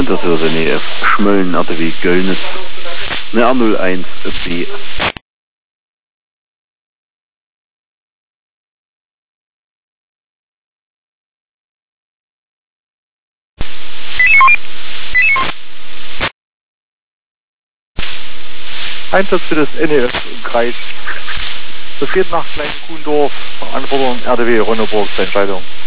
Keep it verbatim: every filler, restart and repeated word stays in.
Das ist N E F Schmölln, R T W Göllnitz, eine R null eins B. Einsatz für das N E F im Kreis. Das geht nach Klein Kuhndorf, Anforderung R D W Ronneburg, Entscheidung.